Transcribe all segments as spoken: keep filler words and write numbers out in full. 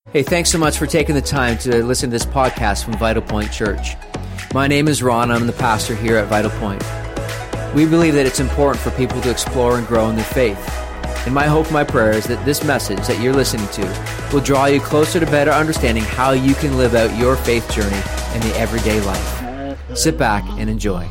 Hey, thanks so much for taking the time to listen to this podcast from Vital Point Church. My name is Ron. I'm the pastor here at Vital Point. We believe that it's important for people to explore and grow in their faith. And my hope, my prayer is that this message that you're listening to will draw you closer to better understanding how you can live out your faith journey in the everyday life. Sit back and enjoy.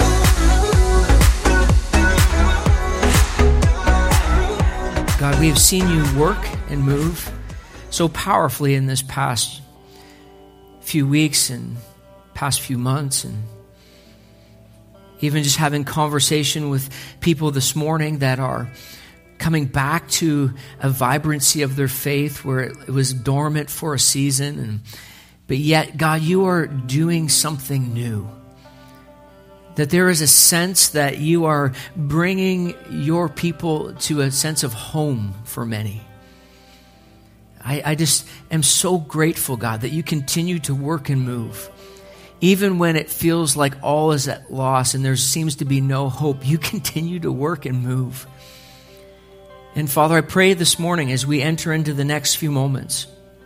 God, we have seen you work and move so powerfully in this past few weeks and past few months, and even just having conversation with people this morning that are coming back to a vibrancy of their faith where it was dormant for a season, and but yet, God, you are doing something new. That there is a sense that you are bringing your people to a sense of home for many. I, I just am so grateful, God, that you continue to work and move. Even when it feels like all is at loss and there seems to be no hope, you continue to work and move. And Father, I pray this morning as we enter into the next few moments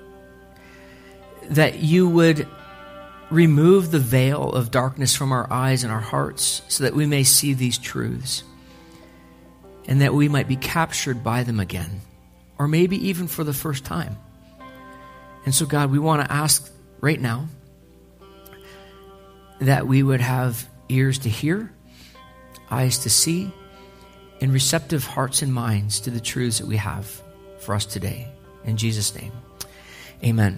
that you would remove the veil of darkness from our eyes and our hearts so that we may see these truths and that we might be captured by them again, or maybe even for the first time. And so, God, we want to ask right now that we would have ears to hear, eyes to see, and receptive hearts and minds to the truths that we have for us today. In Jesus' name, amen.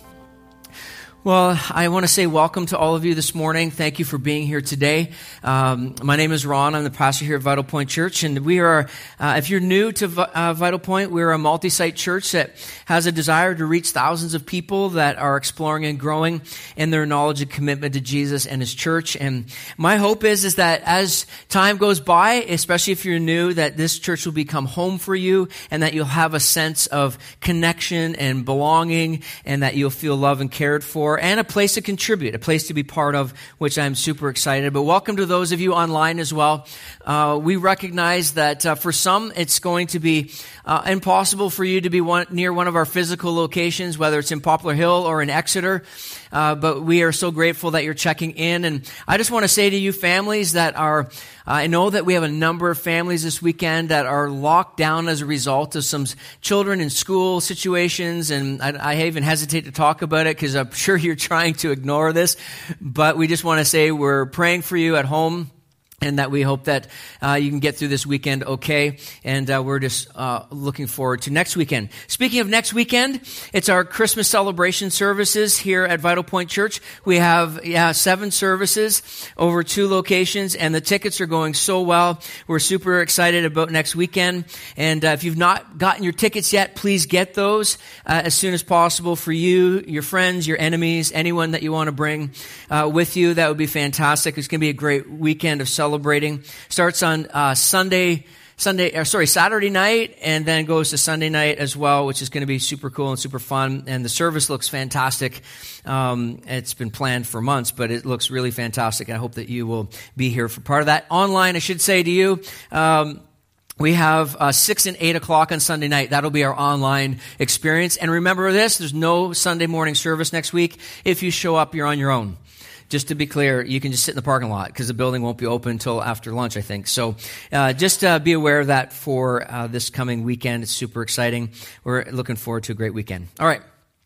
Well, I want to say welcome to all of you this morning. Thank you for being here today. Um, my name is Ron. I'm the pastor here at Vital Point Church, and we are, uh, if you're new to uh, Vital Point, we're a multi-site church that has a desire to reach thousands of people that are exploring and growing in their knowledge and commitment to Jesus and His church. And my hope is, is that as time goes by, especially if you're new, that this church will become home for you and that you'll have a sense of connection and belonging and that you'll feel loved and cared for, and a place to contribute, a place to be part of, which I'm super excited. But welcome to those of you online as well. Uh, we recognize that uh, for some, it's going to be uh, impossible for you to be one, near one of our physical locations, whether it's in Poplar Hill or in Exeter. Uh, but we are so grateful that you're checking in. And I just want to say to you families that are, uh, I know that we have a number of families this weekend that are locked down as a result of some children in school situations. And I, I even hesitate to talk about it because I'm sure you're trying to ignore this. But we just want to say we're praying for you at home, and that we hope that uh, you can get through this weekend okay. And uh, we're just uh, looking forward to next weekend. Speaking of next weekend, it's our Christmas celebration services here at Vital Point Church. We have yeah, seven services over two locations, and the tickets are going so well. We're super excited about next weekend. And uh, if you've not gotten your tickets yet, please get those uh, as soon as possible for you, your friends, your enemies, anyone that you want to bring uh, with you. That would be fantastic. It's going to be a great weekend of celebration. Celebrating. Starts on uh, Sunday, Sunday, or sorry, Saturday night, and then goes to Sunday night as well, which is going to be super cool and super fun. And the service looks fantastic. Um, it's been planned for months, but it looks really fantastic. I hope that you will be here for part of that. Online, I should say to you, um, we have uh, six and eight o'clock on Sunday night. That'll be our online experience. And remember this: there's no Sunday morning service next week. If you show up, you're on your own. Just to be clear, you can just sit in the parking lot because the building won't be open until after lunch, I think. So uh, just uh, be aware of that for uh, this coming weekend. It's super exciting. We're looking forward to a great weekend. All right.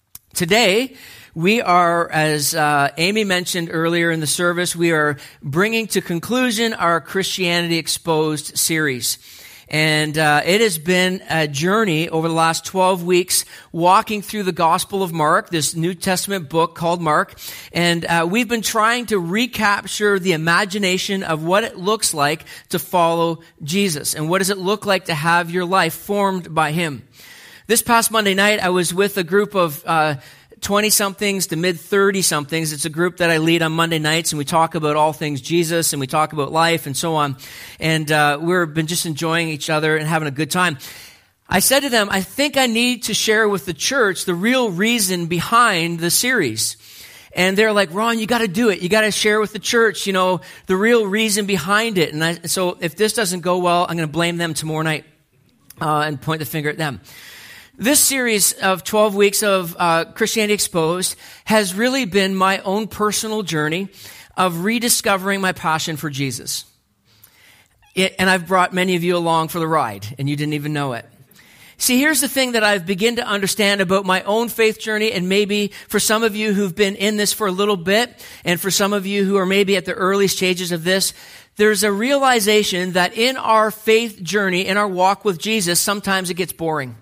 Today, we are, as uh, Amy mentioned earlier in the service, we are bringing to conclusion our Christianity Exposed series. And uh, it has been a journey over the last twelve weeks walking through the Gospel of Mark, this New Testament book called Mark. And uh, we've been trying to recapture the imagination of what it looks like to follow Jesus. And what does it look like to have your life formed by Him? This past Monday night, I was with a group of uh twenty-somethings to mid-thirty-somethings. It's a group that I lead on Monday nights, and we talk about all things Jesus, and we talk about life and so on. And uh, we've been just enjoying each other and having a good time. I said to them, I think I need to share with the church the real reason behind the series. And they're like, Ron, you got to do it. You got to share with the church, you know, the real reason behind it. And I, so if this doesn't go well, I'm going to blame them tomorrow night uh, and point the finger at them. This series of twelve weeks of uh, Christianity Exposed has really been my own personal journey of rediscovering my passion for Jesus. It, and I've brought many of you along for the ride, and you didn't even know it. See, here's the thing that I've begun to understand about my own faith journey, and maybe for some of you who've been in this for a little bit, and for some of you who are maybe at the early stages of this, there's a realization that in our faith journey, in our walk with Jesus, sometimes it gets boring.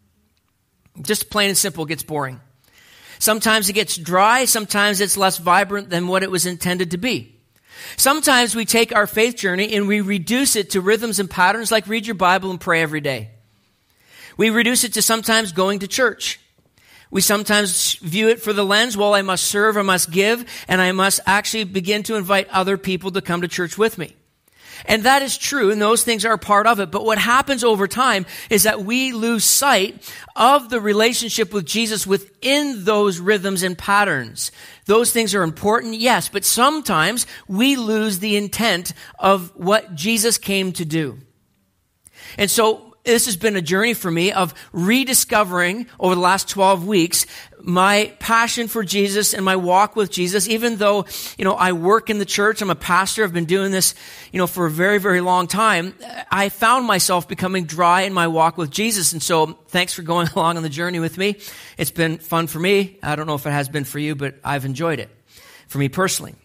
Just plain and simple, it gets boring. Sometimes it gets dry, sometimes it's less vibrant than what it was intended to be. Sometimes we take our faith journey and we reduce it to rhythms and patterns like read your Bible and pray every day. We reduce it to sometimes going to church. We sometimes view it for the lens, well, I must serve, I must give, and I must actually begin to invite other people to come to church with me. And that is true, and those things are a part of it. But what happens over time is that we lose sight of the relationship with Jesus within those rhythms and patterns. Those things are important, yes, but sometimes we lose the intent of what Jesus came to do. And so, this has been a journey for me of rediscovering over the last twelve weeks my passion for Jesus and my walk with Jesus. Even though, you know, I work in the church, I'm a pastor, I've been doing this, you know, for a very, very long time, I found myself becoming dry in my walk with Jesus. And so thanks for going along on the journey with me. It's been fun for me. I don't know if it has been for you, but I've enjoyed it for me personally.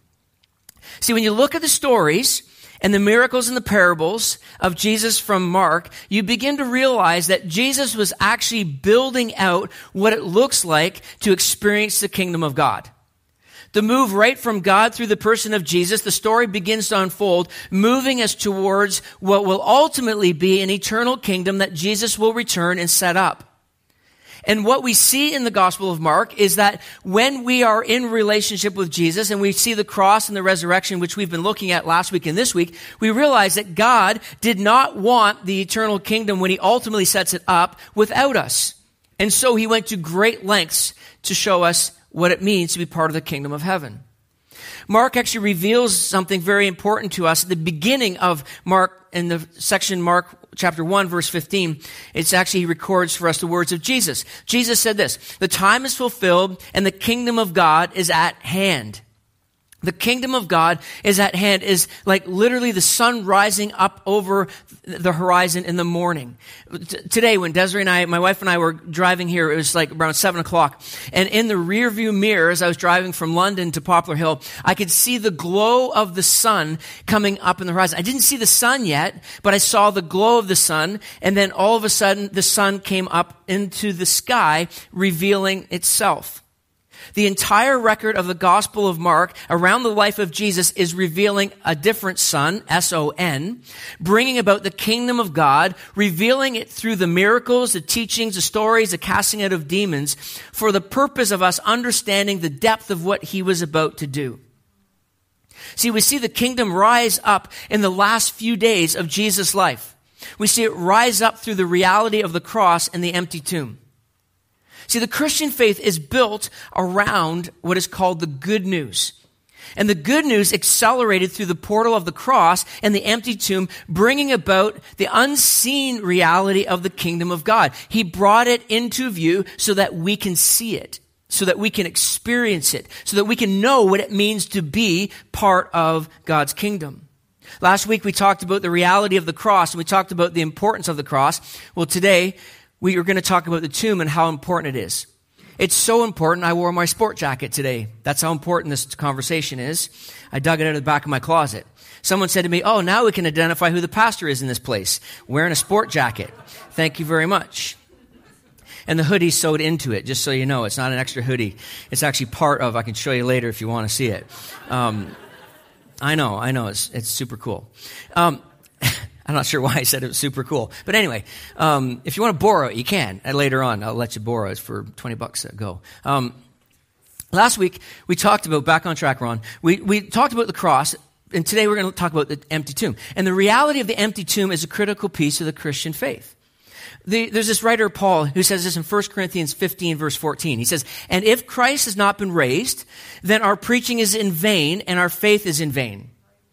See, when you look at the stories and the miracles and the parables of Jesus from Mark, you begin to realize that Jesus was actually building out what it looks like to experience the kingdom of God. The move right from God through the person of Jesus, the story begins to unfold, moving us towards what will ultimately be an eternal kingdom that Jesus will return and set up. And what we see in the Gospel of Mark is that when we are in relationship with Jesus and we see the cross and the resurrection, which we've been looking at last week and this week, we realize that God did not want the eternal kingdom when he ultimately sets it up without us. And so he went to great lengths to show us what it means to be part of the kingdom of heaven. Mark actually reveals something very important to us at the beginning of Mark, in the section Mark chapter one, verse fifteen. It's actually, he records for us the words of Jesus. Jesus said this, "The time is fulfilled and the kingdom of God is at hand." The kingdom of God is at hand is like literally the sun rising up over the horizon in the morning. T- today when Desiree and I, my wife and I were driving here, it was like around seven o'clock. And in the rear view mirror, as I was driving from London to Poplar Hill, I could see the glow of the sun coming up in the horizon. I didn't see the sun yet, but I saw the glow of the sun. And then all of a sudden, the sun came up into the sky, revealing itself. The entire record of the Gospel of Mark around the life of Jesus is revealing a different sun, S O N, bringing about the kingdom of God, revealing it through the miracles, the teachings, the stories, the casting out of demons, for the purpose of us understanding the depth of what he was about to do. See, we see the kingdom rise up in the last few days of Jesus' life. We see it rise up through the reality of the cross and the empty tomb. See, the Christian faith is built around what is called the good news. And the good news accelerated through the portal of the cross and the empty tomb, bringing about the unseen reality of the kingdom of God. He brought it into view so that we can see it, so that we can experience it, so that we can know what it means to be part of God's kingdom. Last week we talked about the reality of the cross and we talked about the importance of the cross. Well, today we are going to talk about the tomb and how important it is. It's so important, I wore my sport jacket today. That's how important this conversation is. I dug it out of the back of my closet. Someone said to me, "Oh, now we can identify who the pastor is in this place, wearing a sport jacket." Thank you very much. And the hoodie sewed into it, just so you know. It's not an extra hoodie. It's actually part of, I can show you later if you want to see it. Um, I know, I know, it's, it's super cool. Um, I'm not sure why I said it was super cool. But anyway, um, if you want to borrow it, you can. And later on, I'll let you borrow it for twenty bucks a go. Um, last week, we talked about, back on track, Ron, we, we talked about the cross, and today we're going to talk about the empty tomb. And the reality of the empty tomb is a critical piece of the Christian faith. The, there's this writer, Paul, who says this in First Corinthians fifteen, verse fourteen. He says, "And if Christ has not been raised, then our preaching is in vain, and our faith is in vain.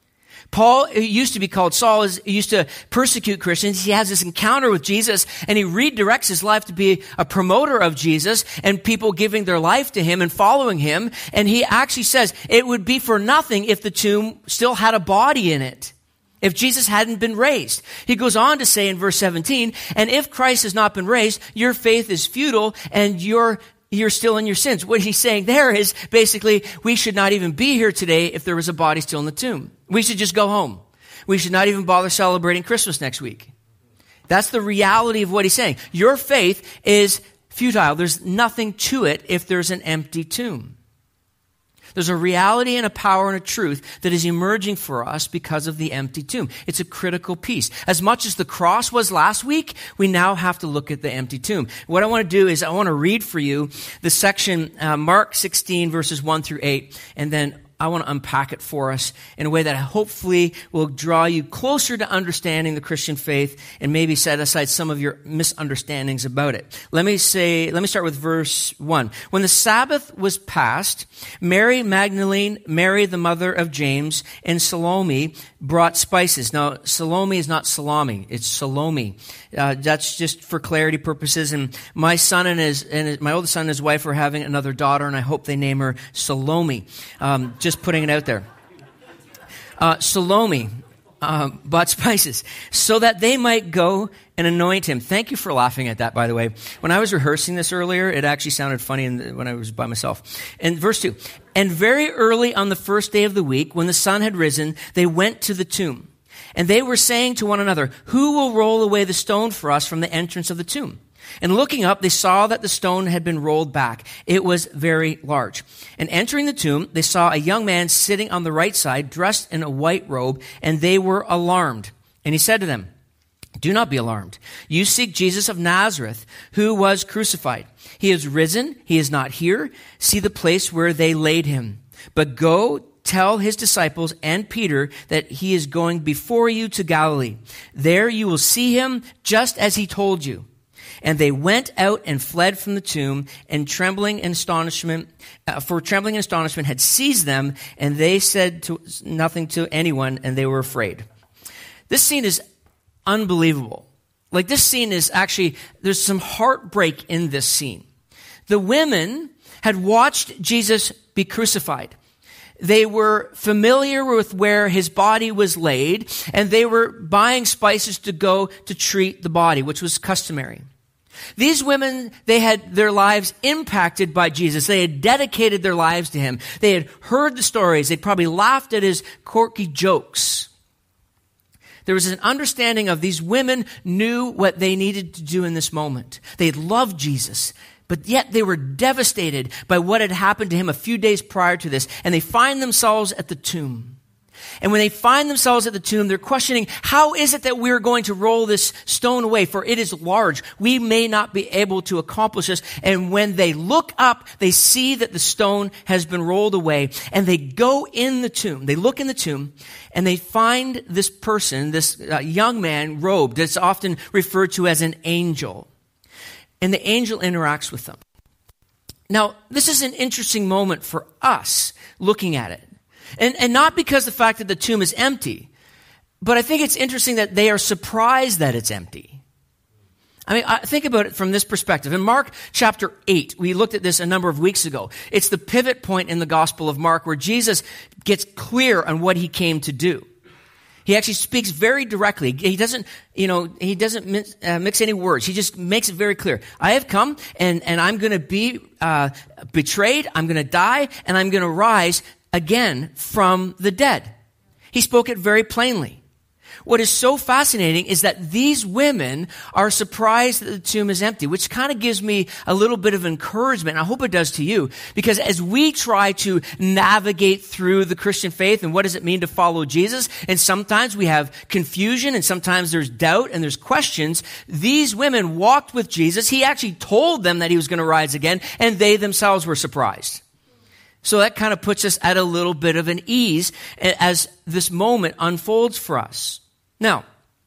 Paul, who used to be called Saul, is used to persecute Christians. He has this encounter with Jesus, and he redirects his life to be a promoter of Jesus and people giving their life to him and following him. And he actually says it would be for nothing if the tomb still had a body in it, if Jesus hadn't been raised. He goes on to say in verse seventeen, and if Christ has not been raised, your faith is futile and you're you're still in your sins. What he's saying there is basically we should not even be here today if there was a body still in the tomb. We should just go home. We should not even bother celebrating Christmas next week. That's the reality of what he's saying. Your faith is futile. There's nothing to it if there's an empty tomb. There's a reality and a power and a truth that is emerging for us because of the empty tomb. It's a critical piece. As much as the cross was last week, we now have to look at the empty tomb. What I want to do is I want to read for you the section, uh, Mark sixteen, verses one through eight, and then I want to unpack it for us in a way that hopefully will draw you closer to understanding the Christian faith and maybe set aside some of your misunderstandings about it. Let me say, let me start with verse one. When the Sabbath was past, Mary Magdalene, Mary the mother of James, and Salome brought spices. Now, Salome is not salami, it's Salome. Uh, that's just for clarity purposes. And my son and his, and his, my oldest son and his wife are having another daughter, and I hope they name her Salome. Um, just putting it out there. Uh, Salome uh, bought spices so that they might go and anoint him. Thank you for laughing at that, by the way. When I was rehearsing this earlier, it actually sounded funny in the, when I was by myself. And verse two, and very early on the first day of the week, when the sun had risen, they went to the tomb. And they were saying to one another, who will roll away the stone for us from the entrance of the tomb? And looking up, they saw that the stone had been rolled back. It was very large. And entering the tomb, they saw a young man sitting on the right side, dressed in a white robe, and they were alarmed. And he said to them, do not be alarmed. You seek Jesus of Nazareth, who was crucified. He is risen. He is not here. See the place where they laid him. But go tell his disciples and Peter that he is going before you to Galilee. There you will see him just as he told you. And they went out and fled from the tomb, and trembling and astonishment, uh, for trembling and astonishment had seized them, and they said to, nothing to anyone, and they were afraid. This scene is unbelievable. Like, this scene is actually, there's some heartbreak in this scene. The women had watched Jesus be crucified. They were familiar with where his body was laid, and they were buying spices to go to treat the body, which was customary. These women, they had their lives impacted by Jesus. They had dedicated their lives to him. They had heard the stories. They'd probably laughed at his quirky jokes. There was an understanding of these women knew what they needed to do in this moment. They had loved Jesus, but yet they were devastated by what had happened to him a few days prior to this, and they find themselves at the tomb. And when they find themselves at the tomb, they're questioning, how is it that we're going to roll this stone away? For it is large. We may not be able to accomplish this. And when they look up, they see that the stone has been rolled away. And they go in the tomb. They look in the tomb, and they find this person, this uh, young man, robed. That's often referred to as an angel. And the angel interacts with them. Now, this is an interesting moment for us looking at it. And, and not because the fact that the tomb is empty, but I think it's interesting that they are surprised that it's empty. I mean, I think about it from this perspective. In Mark chapter eight, we looked at this a number of weeks ago. It's the pivot point in the Gospel of Mark where Jesus gets clear on what he came to do. He actually speaks very directly. He doesn't, you know, he doesn't mix, uh, mix any words. He just makes it very clear. I have come, and, and I'm going to be uh, betrayed. I'm going to die, and I'm going to rise again from the dead. He spoke it very plainly. What is so fascinating is that these women are surprised that the tomb is empty, which kind of gives me a little bit of encouragement. I hope it does to you, because as we try to navigate through the Christian faith and what does it mean to follow Jesus, and sometimes we have confusion and sometimes there's doubt and there's questions, these women walked with Jesus. He actually told them that he was going to rise again, and they themselves were surprised. So that kind of puts us at a little bit of an ease as this moment unfolds for us. Now,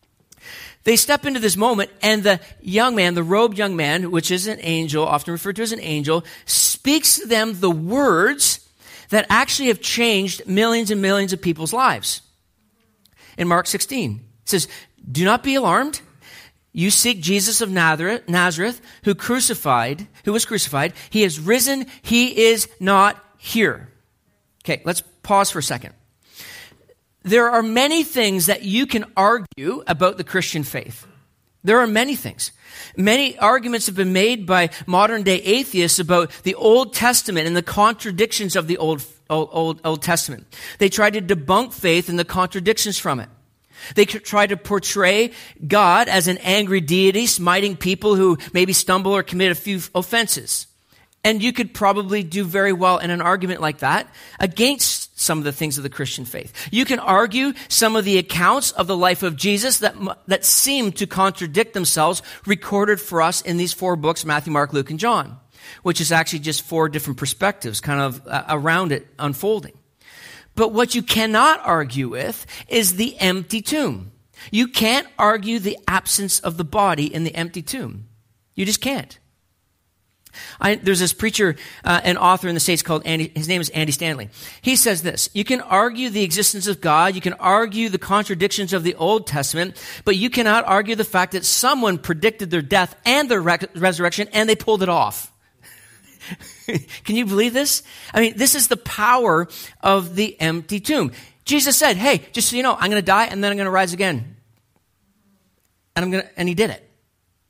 they step into this moment, and the young man, the robed young man, which is an angel, often referred to as an angel, speaks to them the words that actually have changed millions and millions of people's lives. in Mark sixteen. It says, do not be alarmed. You seek Jesus of Nazareth, Nazareth, who crucified, who was crucified. He is risen. He is not here. Okay, let's pause for a second. There are many things that you can argue about the Christian faith. There are many things. Many arguments have been made by modern day atheists about the Old Testament and the contradictions of the Old, Old, Old, Old Testament. They try to debunk faith and the contradictions from it. They try to portray God as an angry deity, smiting people who maybe stumble or commit a few offenses. And you could probably do very well in an argument like that against some of the things of the Christian faith. You can argue some of the accounts of the life of Jesus that, that seem to contradict themselves, recorded for us in these four books, Matthew, Mark, Luke, and John, which is actually just four different perspectives kind of uh, around it unfolding. But what you cannot argue with is the empty tomb. You can't argue the absence of the body in the empty tomb. You just can't. I, there's this preacher uh, and author in the States called Andy, his name is Andy Stanley. He says this: you can argue the existence of God, you can argue the contradictions of the Old Testament, but you cannot argue the fact that someone predicted their death and their re- resurrection and they pulled it off. Can you believe this? I mean, this is the power of the empty tomb. Jesus said, hey, just so you know, I'm going to die and then I'm going to rise again. And I'm going to, and he did it.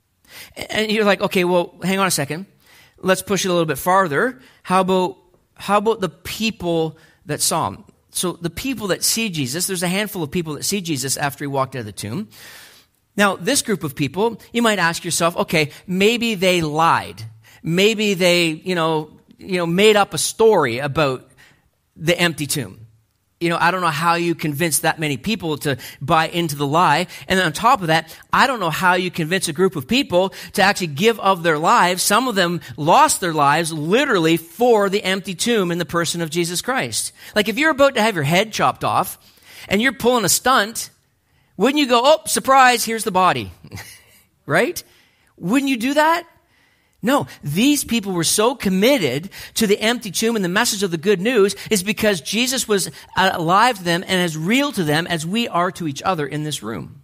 And you're like, okay, well, hang on a second. Let's push it a little bit farther. How about, how about the people that saw him? So the people that see Jesus, there's a handful of people that see Jesus after he walked out of the tomb. Now, this group of people, you might ask yourself, okay, maybe they lied. Maybe they, you know, you know, made up a story about the empty tomb. You know, I don't know how you convince that many people to buy into the lie. And then on top of that, I don't know how you convince a group of people to actually give of their lives. Some of them lost their lives literally for the empty tomb in the person of Jesus Christ. Like if you're about to have your head chopped off and you're pulling a stunt, wouldn't you go, oh, surprise, here's the body, right? Wouldn't you do that? No, these people were so committed to the empty tomb, and the message of the good news is because Jesus was alive to them and as real to them as we are to each other in this room.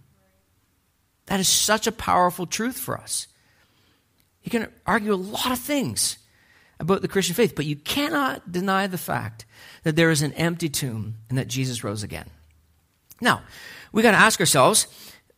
That is such a powerful truth for us. You can argue a lot of things about the Christian faith, but you cannot deny the fact that there is an empty tomb and that Jesus rose again. Now, we got to ask ourselves,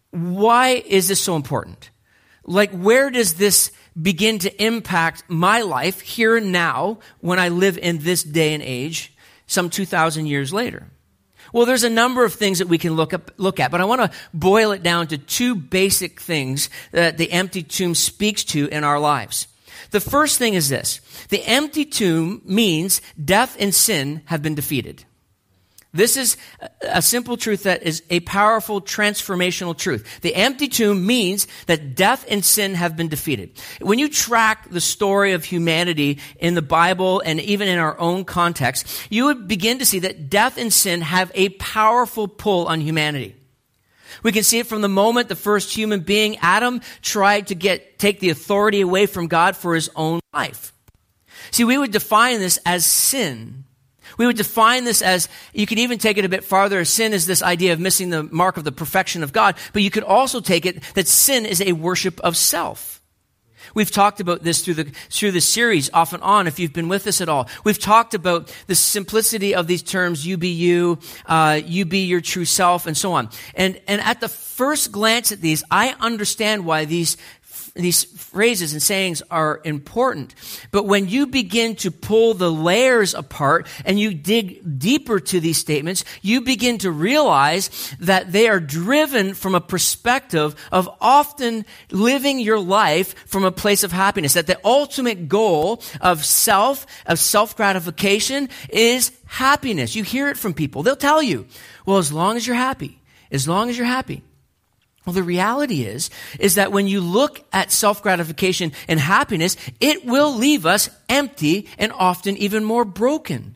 why is this so important? Like, where does this begin to impact my life here and now when I live in this day and age, some two thousand years later? Well, there's a number of things that we can look up, look at, but I want to boil it down to two basic things that the empty tomb speaks to in our lives. The first thing is this: the empty tomb means death and sin have been defeated. This is a simple truth that is a powerful transformational truth. The empty tomb means that death and sin have been defeated. When you track the story of humanity in the Bible and even in our own context, you would begin to see that death and sin have a powerful pull on humanity. We can see it from the moment the first human being, Adam, tried to get take the authority away from God for his own life. See, we would define this as sin. We would define this as, you could even take it a bit farther. Sin is this idea of missing the mark of the perfection of God. But you could also take it that sin is a worship of self. We've talked about this through the through the series off and on, if you've been with us at all. We've talked about the simplicity of these terms, you be you, uh, you be your true self, and so on. And and at the first glance at these, I understand why these These phrases and sayings are important. But when you begin to pull the layers apart and you dig deeper to these statements, you begin to realize that they are driven from a perspective of often living your life from a place of happiness. That the ultimate goal of self, of self-gratification is happiness. You hear it from people. They'll tell you, well, as long as you're happy, as long as you're happy. Well, the reality is, is that when you look at self-gratification and happiness, it will leave us empty and often even more broken.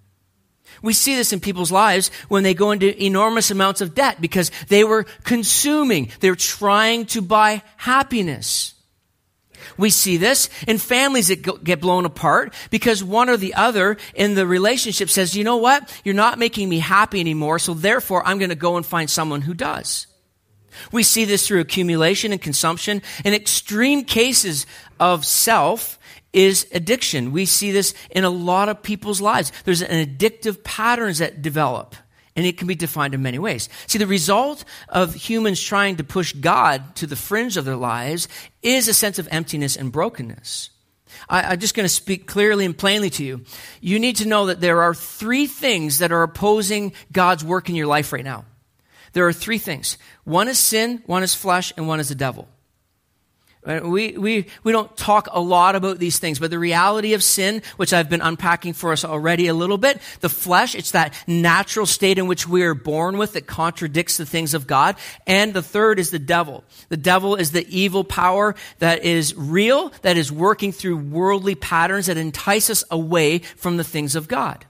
We see this in people's lives when they go into enormous amounts of debt because they were consuming. They're trying to buy happiness. We see this in families that go, get blown apart because one or the other in the relationship says, you know what? You're not making me happy anymore, so therefore I'm going to go and find someone who does. We see this through accumulation and consumption. In extreme cases of self is addiction. We see this in a lot of people's lives. There's an addictive patterns that develop. And it can be defined in many ways. See, the result of humans trying to push God to the fringe of their lives is a sense of emptiness and brokenness. I, I'm just going to speak clearly and plainly to you. You need to know that there are three things that are opposing God's work in your life right now. There are three things. One is sin, one is flesh, and one is the devil. We, we, we don't talk a lot about these things, but the reality of sin, which I've been unpacking for us already a little bit, the flesh, it's that natural state in which we are born with that contradicts the things of God. And the third is the devil. The devil is the evil power that is real, that is working through worldly patterns that entice us away from the things of God.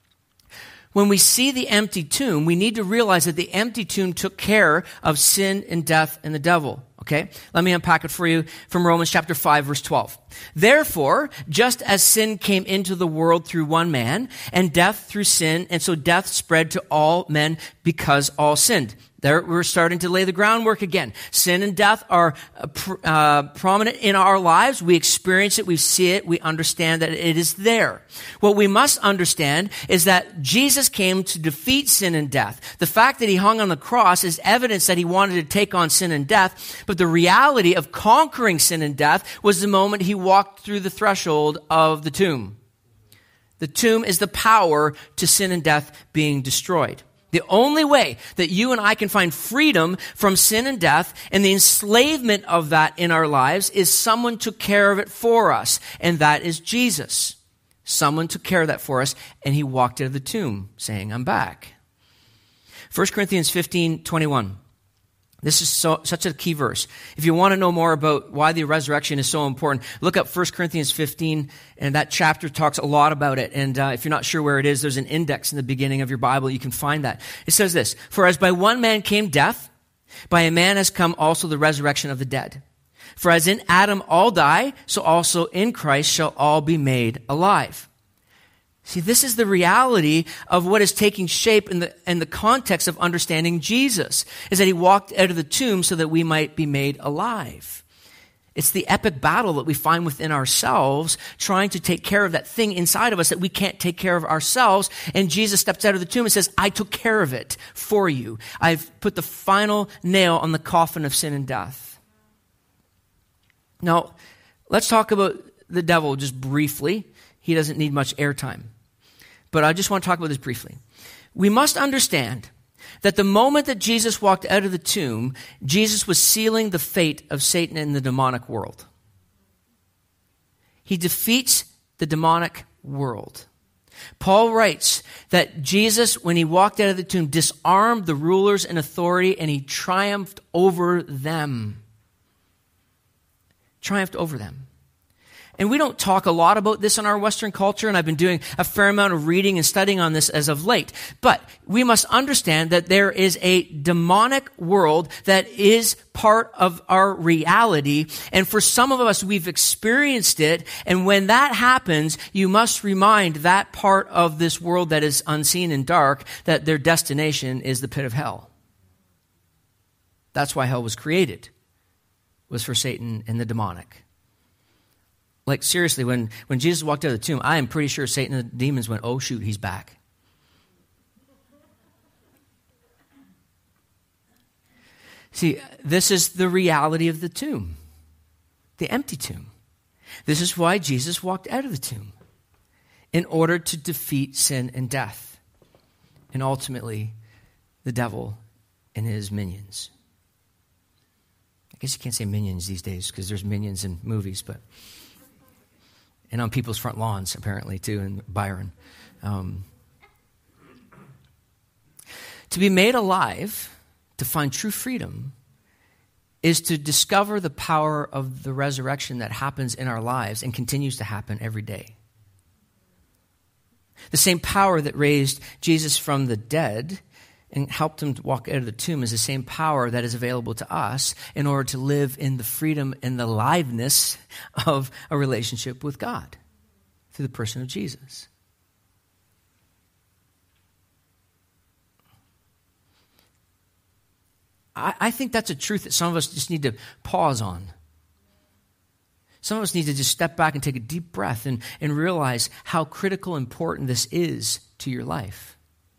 When we see the empty tomb, we need to realize that the empty tomb took care of sin and death and the devil. Okay? Let me unpack it for you from Romans chapter five, verse twelve. Therefore, just as sin came into the world through one man, and death through sin, and so death spread to all men because all sinned. There, we're starting to lay the groundwork again. Sin and death are uh, pr- uh, prominent in our lives. We experience it, we see it, we understand that it is there. What we must understand is that Jesus came to defeat sin and death. The fact that he hung on the cross is evidence that he wanted to take on sin and death, but the reality of conquering sin and death was the moment he walked through the threshold of the tomb. The tomb is the power to sin and death being destroyed. The only way that you and I can find freedom from sin and death and the enslavement of that in our lives is someone took care of it for us, and that is Jesus. Someone took care of that for us, and he walked out of the tomb saying, I'm back. First Corinthians fifteen twenty-one. This is so, such a key verse. If you want to know more about why the resurrection is so important, look up First Corinthians fifteen, and that chapter talks a lot about it. And uh, if you're not sure where it is, there's an index in the beginning of your Bible. You can find that. It says this, for as by one man came death, by a man has come also the resurrection of the dead. For as in Adam all die, so also in Christ shall all be made alive. See, this is the reality of what is taking shape in the, in the context of understanding Jesus, is that he walked out of the tomb so that we might be made alive. It's the epic battle that we find within ourselves, trying to take care of that thing inside of us that we can't take care of ourselves. And Jesus steps out of the tomb and says, I took care of it for you. I've put the final nail on the coffin of sin and death. Now, let's talk about the devil just briefly. He doesn't need much airtime. But I just want to talk about this briefly. We must understand that the moment that Jesus walked out of the tomb, Jesus was sealing the fate of Satan in the demonic world. He defeats the demonic world. Paul writes that Jesus, when he walked out of the tomb, disarmed the rulers and authority, and he triumphed over them. Triumphed over them. And we don't talk a lot about this in our Western culture, and I've been doing a fair amount of reading and studying on this as of late. But we must understand that there is a demonic world that is part of our reality. And for some of us, we've experienced it. And when that happens, you must remind that part of this world that is unseen and dark that their destination is the pit of hell. That's why hell was created, was for Satan and the demonic. Like, seriously, when, when Jesus walked out of the tomb, I am pretty sure Satan and the demons went, oh, shoot, he's back. See, this is the reality of the tomb, the empty tomb. This is why Jesus walked out of the tomb, in order to defeat sin and death, and ultimately the devil and his minions. I guess you can't say minions these days because there's minions in movies, but... and on people's front lawns, apparently, too, in Byron. Um, to be made alive, to find true freedom, is to discover the power of the resurrection that happens in our lives and continues to happen every day. The same power that raised Jesus from the dead and helped him to walk out of the tomb is the same power that is available to us in order to live in the freedom and the liveness of a relationship with God through the person of Jesus. I, I think that's a truth that some of us just need to pause on. Some of us need to just step back and take a deep breath and, and realize how critical and important this is to your life.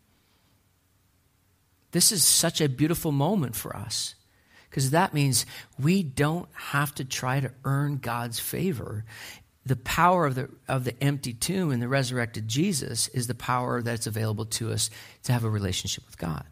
This is such a beautiful moment for us because that means we don't have to try to earn God's favor. The power of the of the empty tomb and the resurrected Jesus is the power that's available to us to have a relationship with God.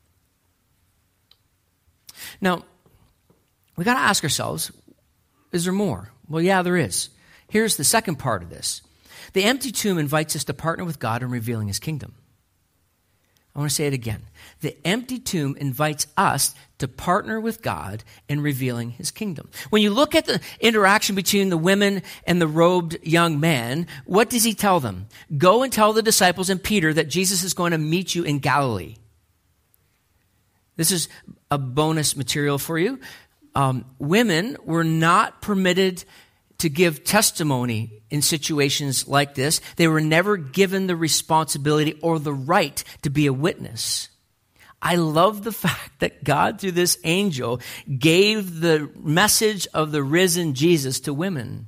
Now, we got to ask ourselves, is there more? Well, yeah, there is. Here's the second part of this. The empty tomb invites us to partner with God in revealing his kingdom. I want to say it again. The empty tomb invites us to partner with God in revealing his kingdom. When you look at the interaction between the women and the robed young man, what does he tell them? Go and tell the disciples and Peter that Jesus is going to meet you in Galilee. This is a bonus material for you. Um, women were not permitted to give testimony in situations like this. They were never given the responsibility or the right to be a witness. I love the fact that God, through this angel, gave the message of the risen Jesus to women.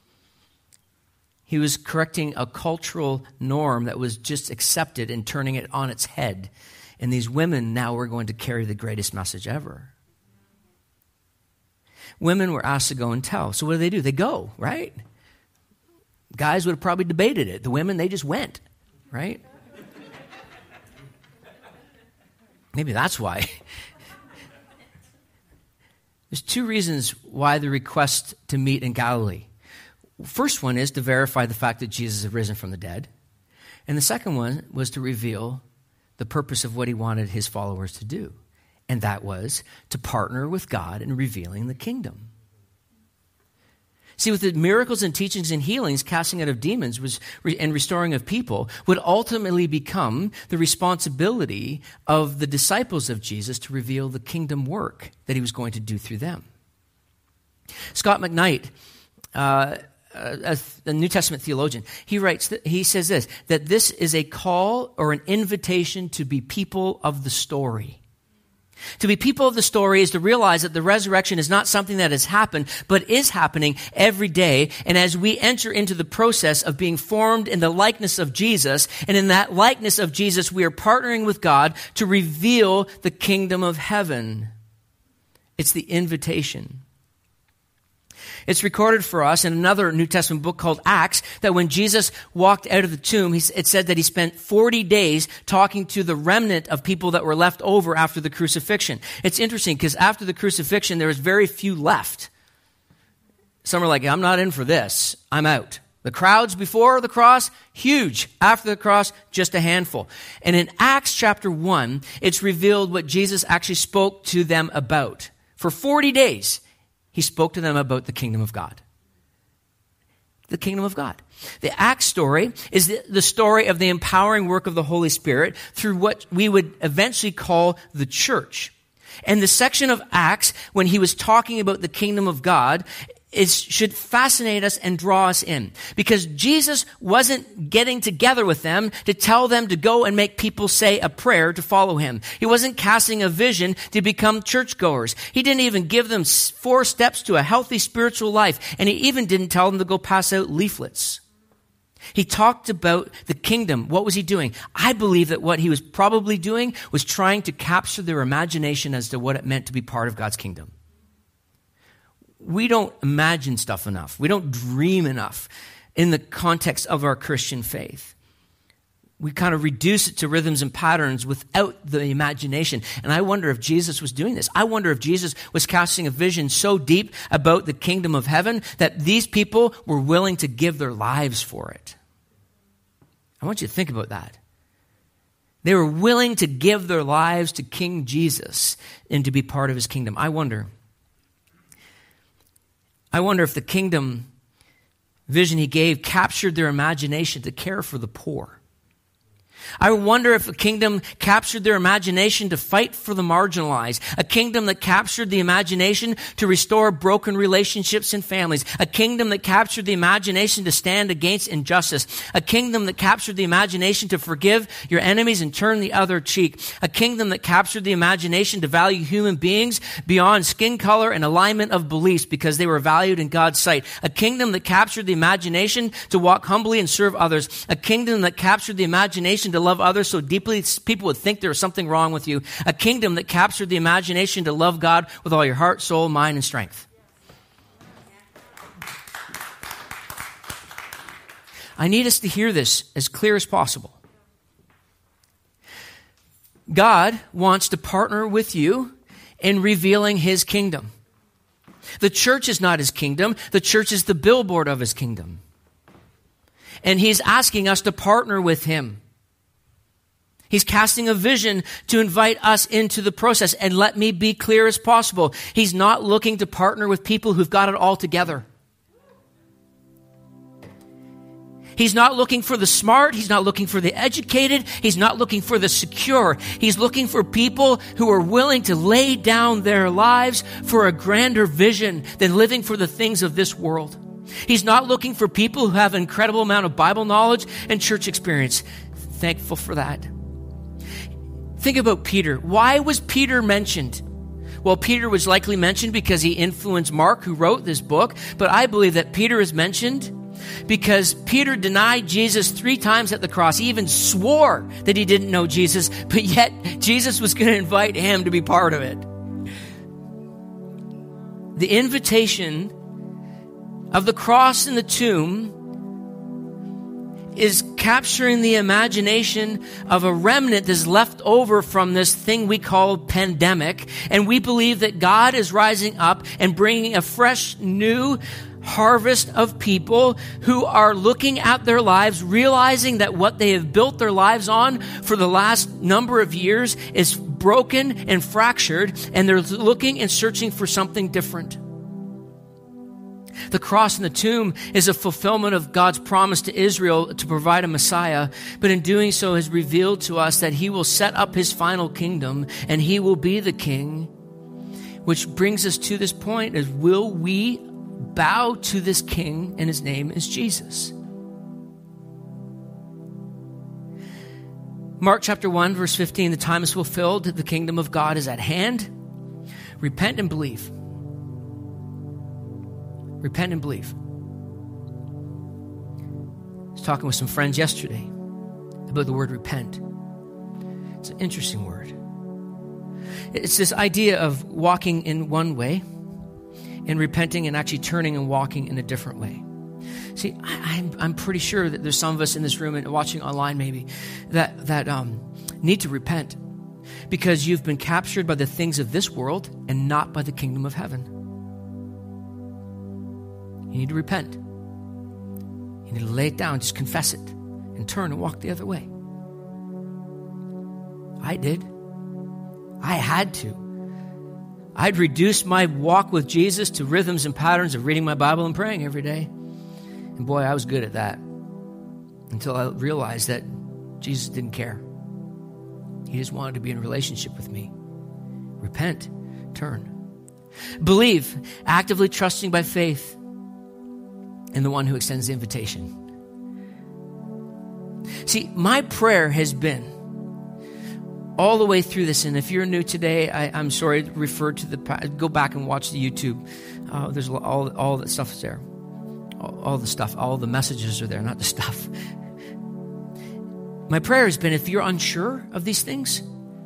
He was correcting a cultural norm that was just accepted and turning it on its head. And these women now were going to carry the greatest message ever. Women were asked to go and tell. So what do they do? They go, right? Guys would have probably debated it. The women, they just went, right? Maybe that's why. There's two reasons why the request to meet in Galilee. First one is to verify the fact that Jesus had risen from the dead. And the second one was to reveal the purpose of what he wanted his followers to do. And that was to partner with God in revealing the kingdom. See, with the miracles and teachings and healings, casting out of demons was, and restoring of people would ultimately become the responsibility of the disciples of Jesus to reveal the kingdom work that he was going to do through them. Scott McKnight, uh, a, a New Testament theologian, he writes, that, he says this, that this is a call or an invitation to be people of the story. To be people of the story is to realize that the resurrection is not something that has happened, but is happening every day. And as we enter into the process of being formed in the likeness of Jesus, and in that likeness of Jesus, we are partnering with God to reveal the kingdom of heaven. It's the invitation. It's recorded for us in another New Testament book called Acts that when Jesus walked out of the tomb, it said that he spent forty days talking to the remnant of people that were left over after the crucifixion. It's interesting because after the crucifixion, there was very few left. Some are like, I'm not in for this. I'm out. The crowds before the cross, huge. After the cross, just a handful. And in Acts chapter one, it's revealed what Jesus actually spoke to them about. For forty days, he spoke to them about the kingdom of God. The kingdom of God. The Acts story is the, the story of the empowering work of the Holy Spirit through what we would eventually call the church. And the section of Acts, when he was talking about the kingdom of God, is, should fascinate us and draw us in. Because Jesus wasn't getting together with them to tell them to go and make people say a prayer to follow him. He wasn't casting a vision to become churchgoers. He didn't even give them four steps to a healthy spiritual life. And he even didn't tell them to go pass out leaflets. He talked about the kingdom. What was he doing? I believe that what he was probably doing was trying to capture their imagination as to what it meant to be part of God's kingdom. We don't imagine stuff enough. We don't dream enough in the context of our Christian faith. We kind of reduce it to rhythms and patterns without the imagination. And I wonder if Jesus was doing this. I wonder if Jesus was casting a vision so deep about the kingdom of heaven that these people were willing to give their lives for it. I want you to think about that. They were willing to give their lives to King Jesus and to be part of his kingdom. I wonder... I wonder if the kingdom vision he gave captured their imagination to care for the poor, I wonder if a kingdom captured their imagination to fight for the marginalized, a kingdom that captured the imagination to restore broken relationships and families, a kingdom that captured the imagination to stand against injustice, a kingdom that captured the imagination to forgive your enemies and turn the other cheek, a kingdom that captured the imagination to value human beings beyond skin color and alignment of beliefs because they were valued in God's sight, a kingdom that captured the imagination to walk humbly and serve others, a kingdom that captured the imagination to love others so deeply people would think there was something wrong with you. A kingdom that captured the imagination to love God with all your heart, soul, mind, and strength. I need us to hear this as clear as possible. God wants to partner with you in revealing his kingdom. The church is not his kingdom. The church is the billboard of his kingdom. And he's asking us to partner with him. He's casting a vision to invite us into the process. And let me be clear as possible. He's not looking to partner with people who've got it all together. He's not looking for the smart. He's not looking for the educated. He's not looking for the secure. He's looking for people who are willing to lay down their lives for a grander vision than living for the things of this world. He's not looking for people who have an incredible amount of Bible knowledge and church experience. Thankful for that. Think about Peter. Why was Peter mentioned? Well, Peter was likely mentioned because he influenced Mark, who wrote this book. But I believe that Peter is mentioned because Peter denied Jesus three times at the cross. He even swore that he didn't know Jesus, but yet Jesus was going to invite him to be part of it. The invitation of the cross and the tomb is capturing the imagination of a remnant that's left over from this thing we call pandemic. And we believe that God is rising up and bringing a fresh, new harvest of people who are looking at their lives, realizing that what they have built their lives on for the last number of years is broken and fractured, and they're looking and searching for something different. The cross and the tomb is a fulfillment of God's promise to Israel to provide a Messiah, but in doing so has revealed to us that he will set up his final kingdom and he will be the king, which brings us to this point is, will we bow to this king, and his name is Jesus? Mark chapter one, verse fifteen, the time is fulfilled, the kingdom of God is at hand. Repent and believe. Repent and believe. I was talking with some friends yesterday about the word repent. It's an interesting word. It's this idea of walking in one way and repenting and actually turning and walking in a different way. See, I, I'm, I'm pretty sure that there's some of us in this room and watching online maybe that, that um, need to repent because you've been captured by the things of this world and not by the kingdom of heaven. You need to repent. You need to lay it down, just confess it, and turn and walk the other way. I did. I had to. I'd reduced my walk with Jesus to rhythms and patterns of reading my Bible and praying every day. And boy, I was good at that until I realized that Jesus didn't care. He just wanted to be in a relationship with me. Repent, turn. Believe, actively trusting by faith in the one who extends the invitation. See, my prayer has been all the way through this, and if you're new today, I, I'm sorry, refer to the, go back and watch the YouTube. Uh, there's all, all the stuff is there. All, all the stuff, all the messages are there, not the stuff. My prayer has been, if you're unsure of these things,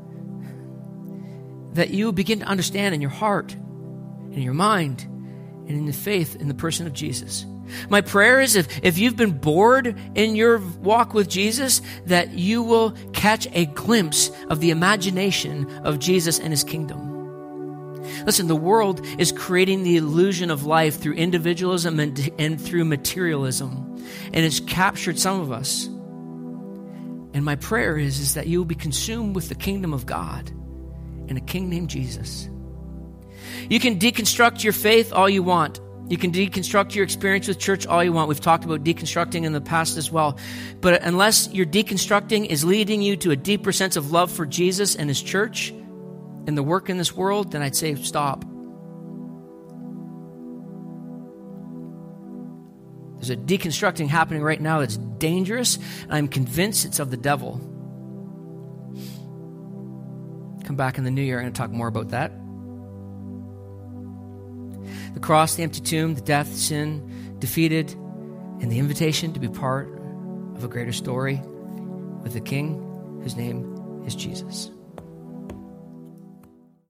that you begin to understand in your heart, in your mind, and in the faith in the person of Jesus. My prayer is if, if you've been bored in your walk with Jesus, that you will catch a glimpse of the imagination of Jesus and his kingdom. Listen, the world is creating the illusion of life through individualism and, and through materialism, and it's captured some of us. And my prayer is, is that you will be consumed with the kingdom of God and a king named Jesus. You can deconstruct your faith all you want. You can deconstruct your experience with church all you want. We've talked about deconstructing in the past as well. But unless your deconstructing is leading you to a deeper sense of love for Jesus and his church and the work in this world, then I'd say stop. There's a deconstructing happening right now that's dangerous, and I'm convinced it's of the devil. Come back in the new year, I'm going to talk more about that. The cross, the empty tomb, the death, sin, defeated, and the invitation to be part of a greater story with the King whose name is Jesus.